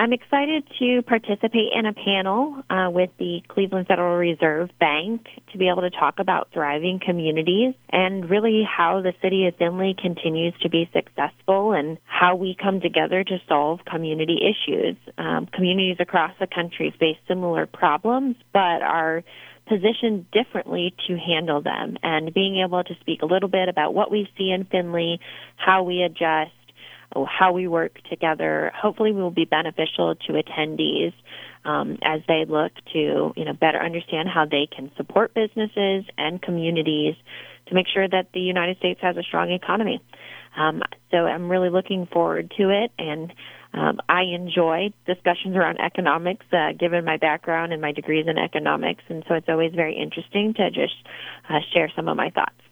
I'm excited to participate in a panel with the Cleveland Federal Reserve Bank to be able to talk about thriving communities and really how the city of Findlay continues to be successful and how we come together to solve community issues. Communities across the country face similar problems, but are positioned differently to handle them. And being able to speak a little bit about what we see in Findlay, how we adjust, how we work together, hopefully will be beneficial to attendees as they look to better understand how they can support businesses and communities to make sure that the United States has a strong economy. So I'm really looking forward to it, and I enjoy discussions around economics, given my background and my degrees in economics, and so it's always very interesting to just share some of my thoughts.